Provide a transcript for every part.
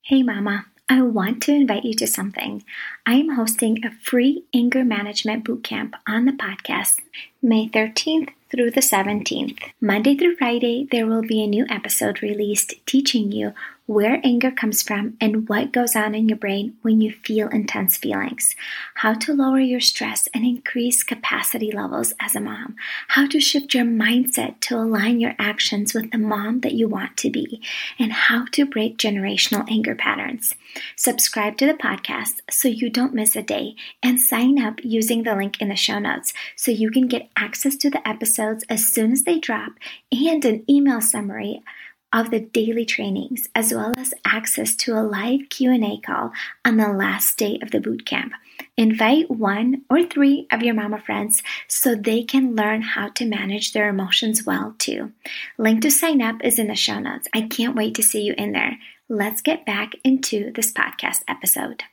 Hey Mama, I want to invite you to something. I am hosting a free anger management bootcamp on the podcast May 13th through the 17th. Monday through Friday, there will be a new episode released teaching you where anger comes from and what goes on in your brain when you feel intense feelings, how to lower your stress and increase capacity levels as a mom, how to shift your mindset to align your actions with the mom that you want to be, and how to break generational anger patterns. Subscribe to the podcast so you don't miss a day, and sign up using the link in the show notes so you can get access to the episodes as soon as they drop and an email summary of the daily trainings, as well as access to a live Q&A call on the last day of the bootcamp. Invite 1 or 3 of your mama friends so they can learn how to manage their emotions well too. Link to sign up is in the show notes. I can't wait to see you in there. Let's get back into this podcast episode.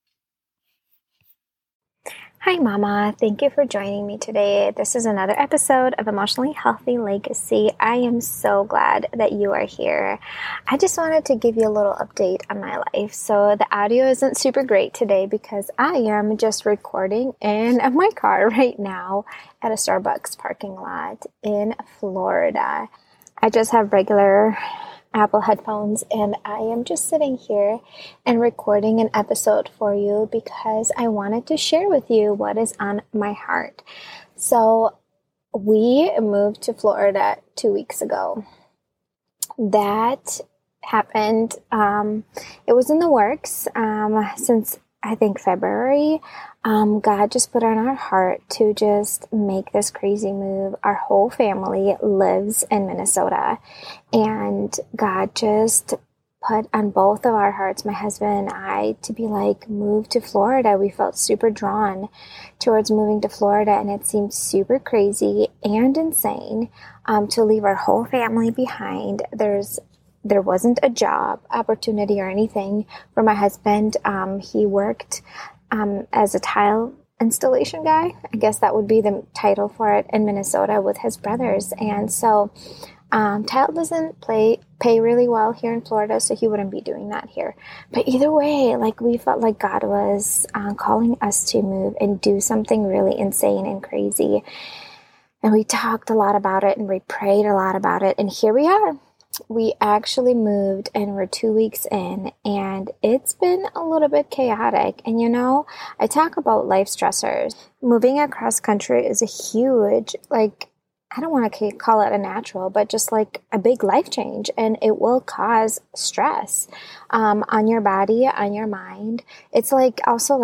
Hi, Mama. Thank you for joining me today. This is another episode of Emotionally Healthy Legacy. I am so glad that you are here. I just wanted to give you a little update on my life. So the audio isn't super great today because I am just recording in my car right now at a Starbucks parking lot in Florida. I just have regular Apple headphones, and I am just sitting here and recording an episode for you because I wanted to share with you what is on my heart. So we moved to Florida 2 weeks ago. That happened. It was in the works since I think February. God just put on our heart to just make this crazy move. Our whole family lives in Minnesota, and God just put on both of our hearts, my husband and I, to be like, move to Florida. We felt super drawn towards moving to Florida, and it seemed super crazy and insane to leave our whole family behind. There wasn't a job opportunity or anything for my husband. He worked as a tile installation guy. I guess that would be the title for it in Minnesota with his brothers. And so tile doesn't pay really well here in Florida, so he wouldn't be doing that here. But either way, like, we felt like God was calling us to move and do something really insane and crazy. And we talked a lot about it and we prayed a lot about it. And here we are. We actually moved and we're 2 weeks in, and it's been a little bit chaotic. And I talk about life stressors. Moving across country is a huge, I don't want to call it a natural, but just like a big life change, and it will cause stress on your body, on your mind. It's also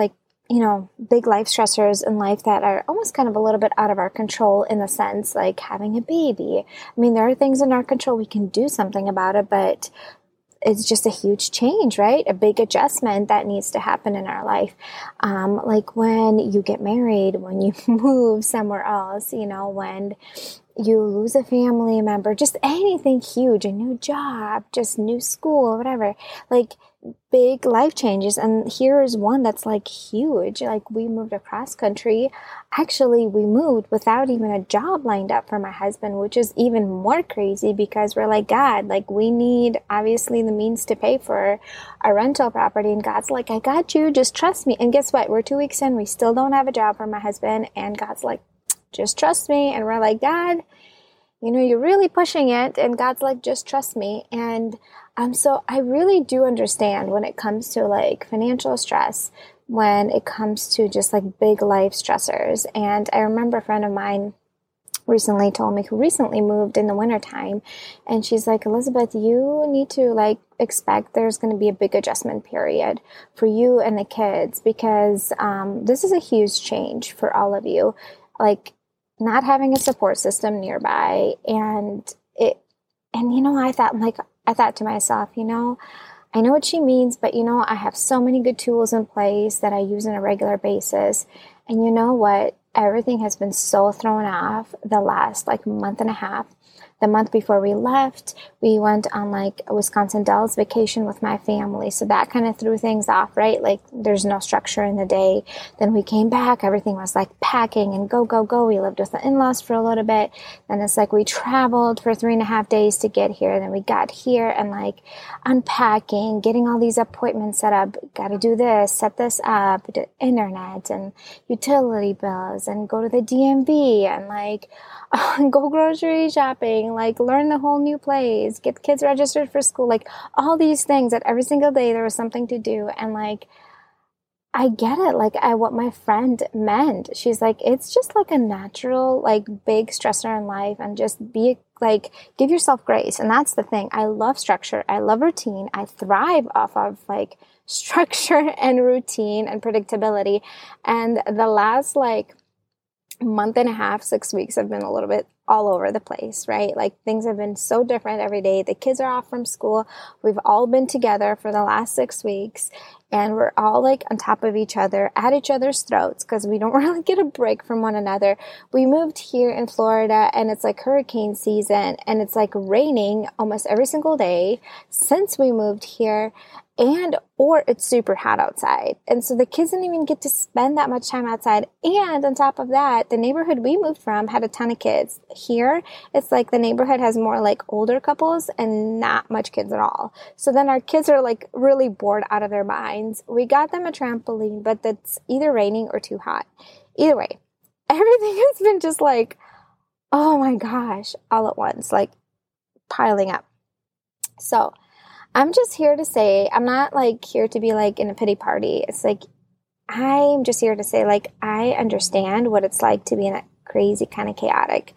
big life stressors in life that are almost kind of a little bit out of our control, in the sense like having a baby. I mean, there are things in our control, we can do something about it, but it's just a huge change, right? A big adjustment that needs to happen in our life. Like when you get married, when you move somewhere else, when you lose a family member, just anything huge, a new job, just new school, whatever, like big life changes. And here is one that's like huge. Like, we moved across country. Actually, we moved without even a job lined up for my husband, which is even more crazy because we're like, God, like, we need obviously the means to pay for our rental property. And God's like, I got you, just trust me. And guess what? We're 2 weeks in, we still don't have a job for my husband. And God's like, just trust me. And we're like, God, you're really pushing it. And God's like, just trust me. And so I really do understand when it comes to like financial stress, when it comes to just like big life stressors. And I remember a friend of mine recently told me, who recently moved in the wintertime, and she's like, Elizabeth, you need to expect there's going to be a big adjustment period for you and the kids, because this is a huge change for all of you. Like, not having a support system nearby. I thought to myself, I know what she means, but I have so many good tools in place that I use on a regular basis. And you know what? Everything has been so thrown off the last month and a half. the month before we left, we went on like a Wisconsin Dells vacation with my family. So that kind of threw things off, right? Like there's no structure in the day. Then we came back, everything was like packing and go, go, go. We lived with the in-laws for a little bit. Then it's like we traveled for 3.5 days to get here. Then we got here and like unpacking, getting all these appointments set up. Got to do this, set this up, the internet and utility bills, and go to the DMV and like go grocery shopping, like learn the whole new place, get kids registered for school, like all these things that every single day there was something to do. And like, I get it. Like what my friend meant, she's like, it's just like a natural, like big stressor in life, and just be like, give yourself grace. And that's the thing. I love structure. I love routine. I thrive off of like structure and routine and predictability. And the last like month and a half, 6 weeks have been a little bit all over the place, right? Like things have been so different every day. The kids are off from school. We've all been together for the last 6 weeks, and we're all like on top of each other, at each other's throats, because we don't really get a break from one another. We moved here in Florida and it's like hurricane season, and it's like raining almost every single day since we moved here, or it's super hot outside. And so the kids didn't even get to spend that much time outside. And on top of that, the neighborhood we moved from had a ton of kids. Here, it's like the neighborhood has more like older couples and not much kids at all. So then our kids are like really bored out of their minds. We got them a trampoline, but that's either raining or too hot. Either way, everything has been just like, oh my gosh, all at once, like piling up. So I'm just here to say, I'm not like here to be like in a pity party. It's like, I'm just here to say, like, I understand what it's like to be in a crazy kind of chaotic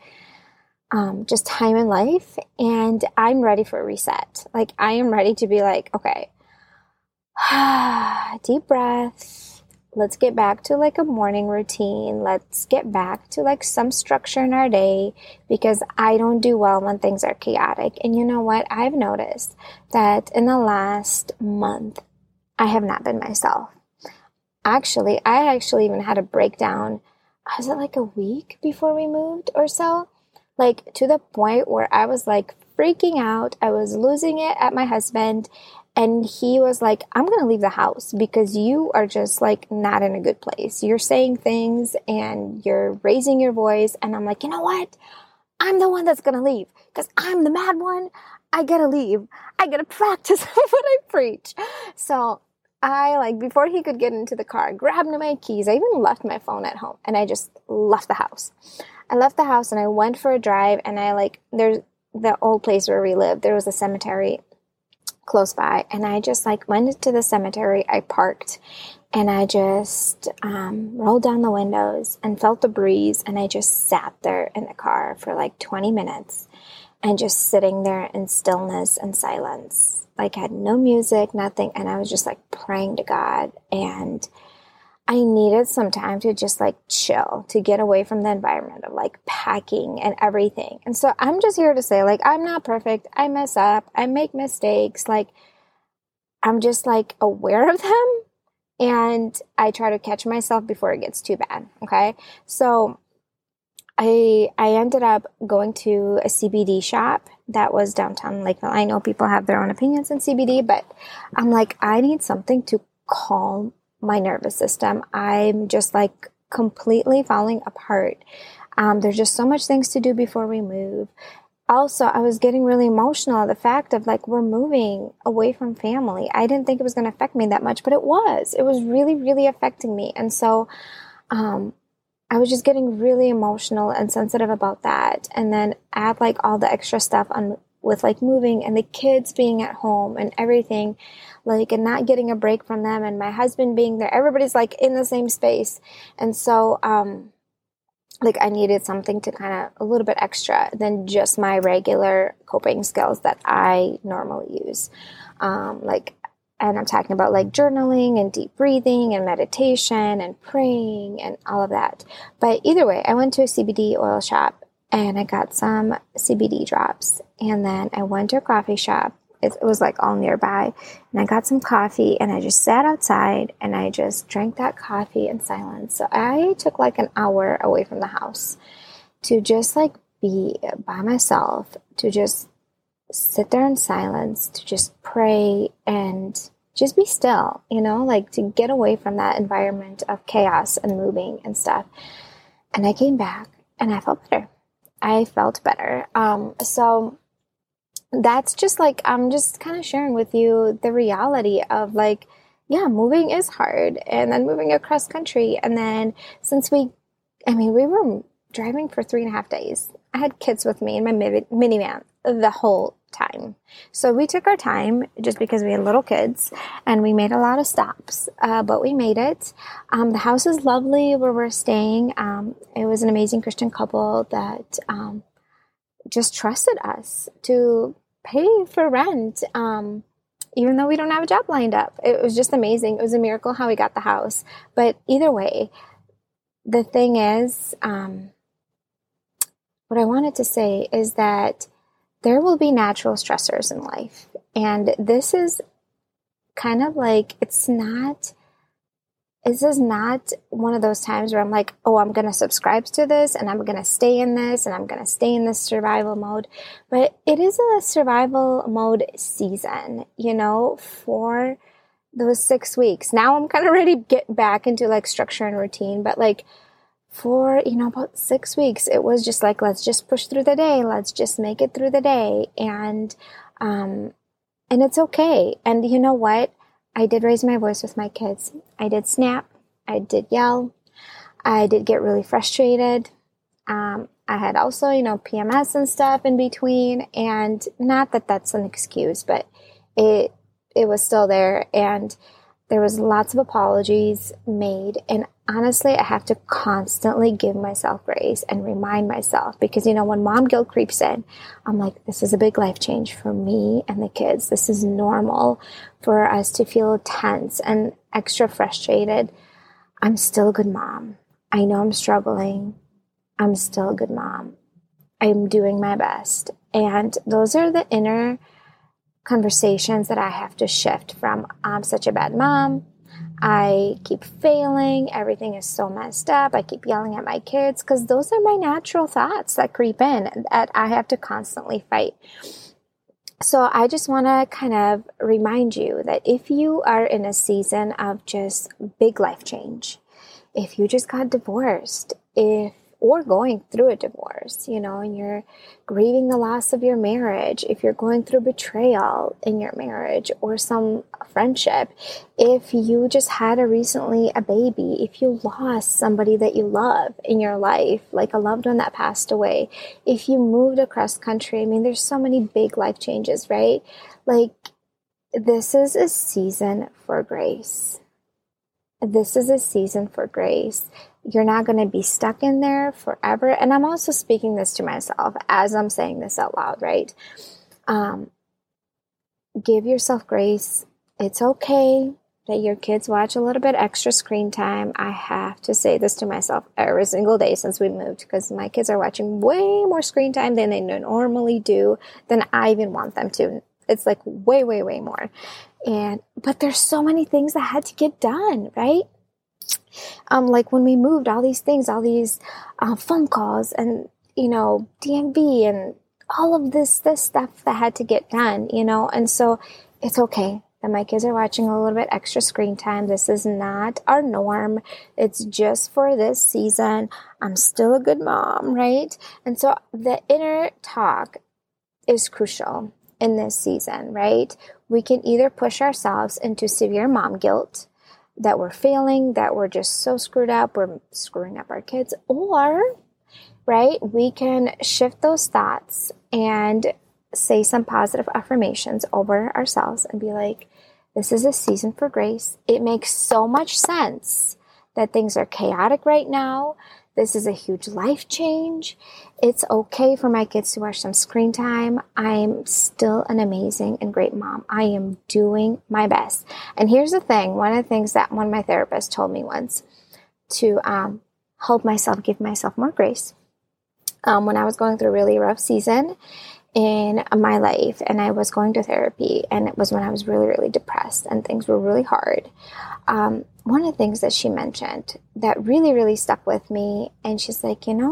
just time in life. And I'm ready for a reset. Like, I am ready to be like, okay, deep breath. Let's get back to like a morning routine. Let's get back to like some structure in our day, because I don't do well when things are chaotic. And you know what? I've noticed that in the last month, I have not been myself. Actually, I even had a breakdown. Was it like a week before we moved or so? Like to the point where I was like freaking out. I was losing it at my husband. And he was like, I'm going to leave the house because you are just like not in a good place. You're saying things and you're raising your voice. And I'm like, you know what? I'm the one that's going to leave because I'm the mad one. I got to leave. I got to practice what I preach. So I like, before he could get into the car, grabbed my keys. I even left my phone at home and I just left the house. I left the house and I went for a drive, and I like, there's the old place where we lived. There was a cemetery close by, and I just like went into the cemetery. I parked and I just rolled down the windows and felt the breeze, and I just sat there in the car for like 20 minutes and just sitting there in stillness and silence. Like I had no music, nothing, and I was just like praying to God. And I needed some time to just like chill, to get away from the environment of like packing and everything. And so I'm just here to say, like, I'm not perfect. I mess up. I make mistakes. Like, I'm just like aware of them, and I try to catch myself before it gets too bad. Okay. So I ended up going to a CBD shop that was downtown Lakeville. I know people have their own opinions on CBD, but I'm like, I need something to calm my nervous system. I'm just like completely falling apart. There's just so much things to do before we move. Also, I was getting really emotional at the fact of like, we're moving away from family. I didn't think it was going to affect me that much, but it was. It was really, really affecting me. And so I was just getting really emotional and sensitive about that. And then add like all the extra stuff on with like moving and the kids being at home and everything, like, and not getting a break from them, and my husband being there. Everybody's like in the same space. And so, like, I needed something to kind of a little bit extra than just my regular coping skills that I normally use. And I'm talking about like journaling and deep breathing and meditation and praying and all of that. But either way, I went to a CBD oil shop and I got some CBD drops. And then I went to a coffee shop. It was like all nearby. And I got some coffee and I just sat outside and I just drank that coffee in silence. So I took like an hour away from the house to just like be by myself, to just sit there in silence, to just pray and just be still, like to get away from that environment of chaos and moving and stuff. And I came back and I felt better. So that's just like, I'm just kind of sharing with you the reality of like, yeah, moving is hard, and then moving across country. And then since we were driving for 3.5 days. I had kids with me in my minivan the whole time. So we took our time just because we had little kids, and we made a lot of stops, but we made it. The house is lovely where we're staying. It was an amazing Christian couple that just trusted us to pay for rent, even though we don't have a job lined up. It was just amazing. It was a miracle how we got the house. But either way, the thing is, what I wanted to say is that there will be natural stressors in life. And this is kind of like, this is not one of those times where I'm like, oh, I'm going to subscribe to this and I'm going to stay in this and I'm going to stay in this survival mode. But it is a survival mode season, for those 6 weeks. Now I'm kind of ready to get back into like structure and routine, but like for, about 6 weeks, it was just like, let's just push through the day. Let's just make it through the day. And it's okay. And you know what? I did raise my voice with my kids. I did snap. I did yell. I did get really frustrated. I had also, PMS and stuff in between. And not that that's an excuse, but it was still there. And there was lots of apologies made. And honestly, I have to constantly give myself grace and remind myself, because, when mom guilt creeps in, I'm like, this is a big life change for me and the kids. This is normal for us to feel tense and extra frustrated. I'm still a good mom. I know I'm struggling. I'm still a good mom. I'm doing my best. And those are the inner conversations that I have to shift from, I'm such a bad mom. I keep failing. Everything is so messed up. I keep yelling at my kids, because those are my natural thoughts that creep in that I have to constantly fight. So I just want to kind of remind you that if you are in a season of just big life change, if you just got divorced, or going through a divorce, and you're grieving the loss of your marriage, if you're going through betrayal in your marriage or some friendship, if you just had recently a baby, if you lost somebody that you love in your life, like a loved one that passed away, if you moved across country, there's so many big life changes, right? Like, this is a season for grace. This is a season for grace. You're not going to be stuck in there forever. And I'm also speaking this to myself as I'm saying this out loud, right? Give yourself grace. It's okay that your kids watch a little bit extra screen time. I have to say this to myself every single day since we moved, because my kids are watching way more screen time than they normally do, than I even want them to. It's like way, way, way more. But there's so many things that had to get done, right? Like when we moved, all these things, all these phone calls and, DMV and all of this stuff that had to get done, and so it's okay that my kids are watching a little bit extra screen time. This is not our norm. It's just for this season. I'm still a good mom, right? And so the inner talk is crucial in this season, right? We can either push ourselves into severe mom guilt, that we're failing, that we're just so screwed up, we're screwing up our kids, or, right, we can shift those thoughts and say some positive affirmations over ourselves and be like, this is a season for grace. It makes so much sense that things are chaotic right now. This is a huge life change. It's okay for my kids to watch some screen time. I'm still an amazing and great mom. I am doing my best. And here's the thing. One of the things that one of my therapists told me once to help myself, give myself more grace. When I was going through a really rough season in my life and I was going to therapy, and it was when I was really, really depressed and things were really hard. One of the things that she mentioned that really, really stuck with me, and she's like,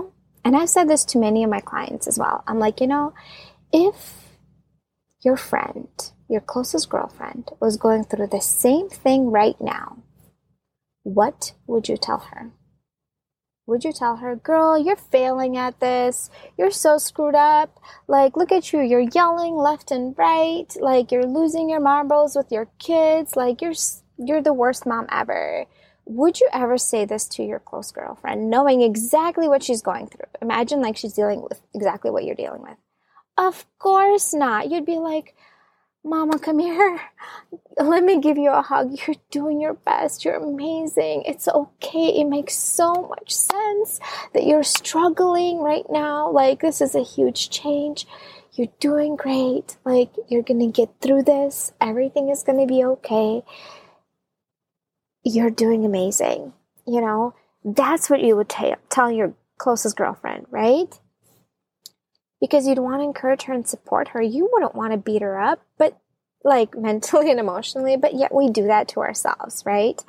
And I've said this to many of my clients as well. I'm like, if your friend, your closest girlfriend, was going through the same thing right now, what would you tell her? Would you tell her, girl, you're failing at this. You're so screwed up. Like, look at you. You're yelling left and right. Like, you're losing your marbles with your kids. Like, you're the worst mom ever. Would you ever say this to your close girlfriend, knowing exactly what she's going through? Imagine like she's dealing with exactly what you're dealing with. Of course not. You'd be like, Mama, come here. Let me give you a hug. You're doing your best. You're amazing. It's okay. It makes so much sense that you're struggling right now. Like, this is a huge change. You're doing great. Like, you're going to get through this. Everything is going to be okay. You're doing amazing. That's what you would tell your closest girlfriend, right? Because you'd want to encourage her and support her. You wouldn't want to beat her up, but like mentally and emotionally, but yet we do that to ourselves, right?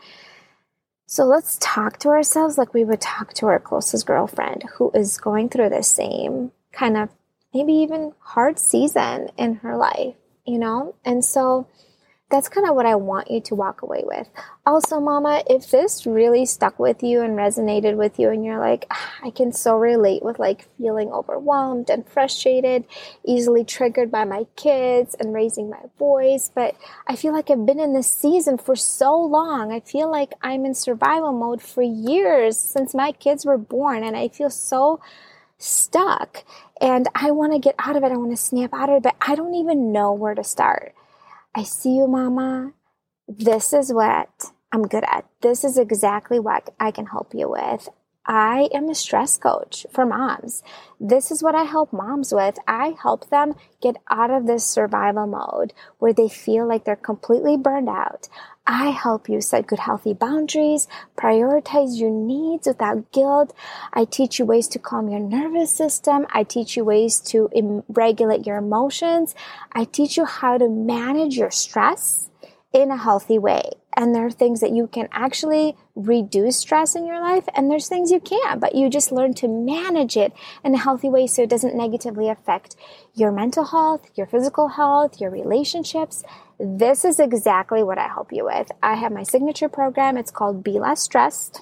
So let's talk to ourselves like we would talk to our closest girlfriend who is going through the same kind of maybe even hard season in her life, And so that's kind of what I want you to walk away with. Also, Mama, if this really stuck with you and resonated with you and you're like, I can so relate with like feeling overwhelmed and frustrated, easily triggered by my kids and raising my voice, but I feel like I've been in this season for so long. I feel like I'm in survival mode for years since my kids were born, and I feel so stuck and I want to get out of it. I want to snap out of it, but I don't even know where to start. I see you, Mama. This is what I'm good at. This is exactly what I can help you with. I am a stress coach for moms. This is what I help moms with. I help them get out of this survival mode where they feel like they're completely burned out. I help you set good, healthy boundaries, prioritize your needs without guilt. I teach you ways to calm your nervous system. I teach you ways to regulate your emotions. I teach you how to manage your stress in a healthy way. And there are things that you can actually reduce stress in your life, and there's things you can't, but you just learn to manage it in a healthy way so it doesn't negatively affect your mental health, your physical health, your relationships. This is exactly what I help you with. I have my signature program. It's called Be Less Stressed,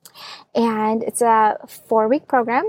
and it's a 4-week program.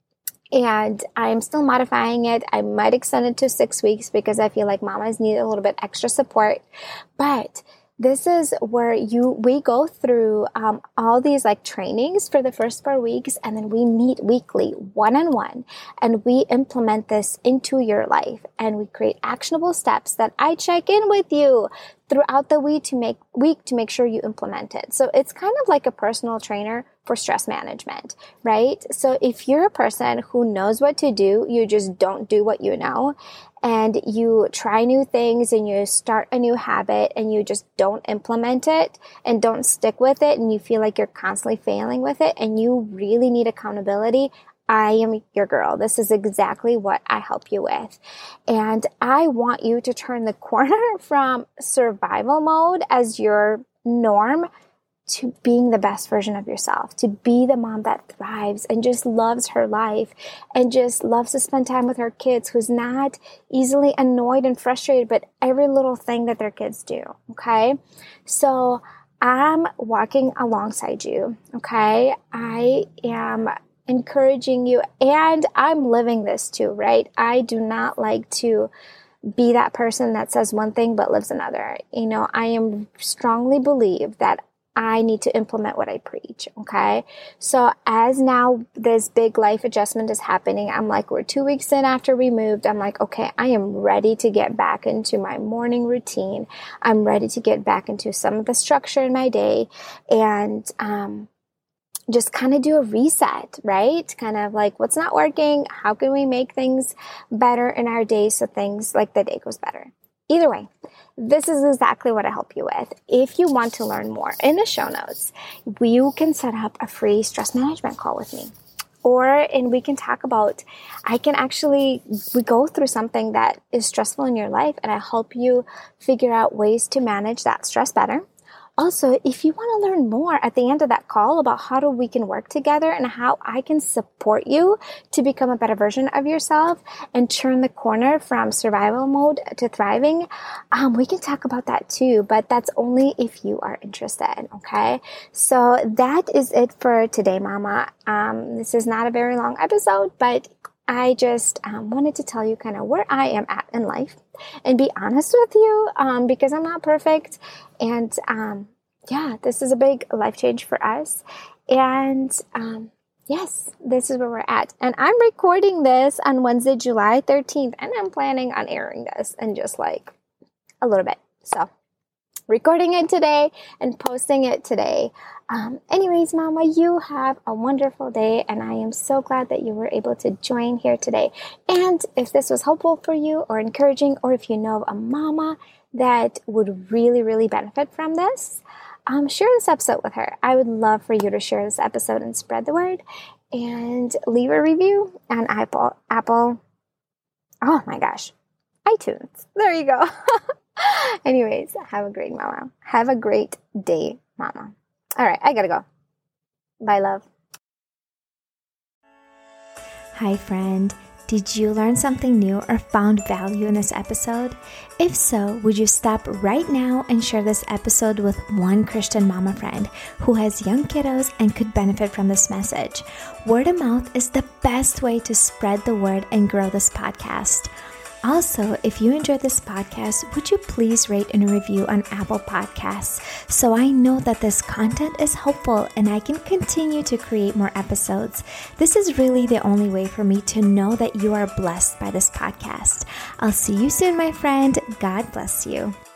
And I'm still modifying it. I might extend it to 6 weeks because I feel like mamas need a little bit extra support. But this is where we go through all these like trainings for the first 4 weeks, and then we meet weekly, one-on-one, and we implement this into your life, and we create actionable steps that I check in with you throughout the week to make sure you implement it. So it's kind of like a personal trainer for stress management, right? So if you're a person who knows what to do, you just don't do what you know, and you try new things and you start a new habit and you just don't implement it and don't stick with it, and you feel like you're constantly failing with it and you really need accountability, I am your girl. This is exactly what I help you with. And I want you to turn the corner from survival mode as your norm to being the best version of yourself, to be the mom that thrives and just loves her life and just loves to spend time with her kids, who's not easily annoyed and frustrated, but every little thing that their kids do, okay? So I'm walking alongside you, okay? I am encouraging you, and I'm living this too, right? I do not like to be that person that says one thing but lives another. I strongly believe that I need to implement what I preach, okay? So as now this big life adjustment is happening, I'm like, we're 2 weeks in after we moved. I'm like, okay, I am ready to get back into my morning routine. I'm ready to get back into some of the structure in my day and just kind of do a reset, right? Kind of like, what's not working? How can we make things better in our day so things like the day goes better? Either way, this is exactly what I help you with. If you want to learn more, in the show notes, you can set up a free stress management call with me. And we can talk about, we go through something that is stressful in your life, and I help you figure out ways to manage that stress better. Also, if you want to learn more at the end of that call about how we can work together and how I can support you to become a better version of yourself and turn the corner from survival mode to thriving, we can talk about that too, but that's only if you are interested, okay? So that is it for today, Mama. This is not a very long episode, but I just wanted to tell you kind of where I am at in life and be honest with you because I'm not perfect. And this is a big life change for us. And yes, this is where we're at. And I'm recording this on Wednesday, July 13th, and I'm planning on airing this in just like a little bit. So recording it today and posting it today. Anyways, Mama, you have a wonderful day, and I am so glad that you were able to join here today. And if this was helpful for you or encouraging, or if you know a mama that would really, really benefit from this, share this episode with her. I would love for you to share this episode and spread the word, and leave a review on Apple. Oh my gosh, iTunes. There you go. Anyways, have a great mama. Have a great day, Mama. All right, I gotta go. Bye, love. Hi, friend. Did you learn something new or found value in this episode? If so, would you stop right now and share this episode with one Christian mama friend who has young kiddos and could benefit from this message? Word of mouth is the best way to spread the word and grow this podcast. Also, if you enjoyed this podcast, would you please rate and review on Apple Podcasts so I know that this content is helpful and I can continue to create more episodes. This is really the only way for me to know that you are blessed by this podcast. I'll see you soon, my friend. God bless you.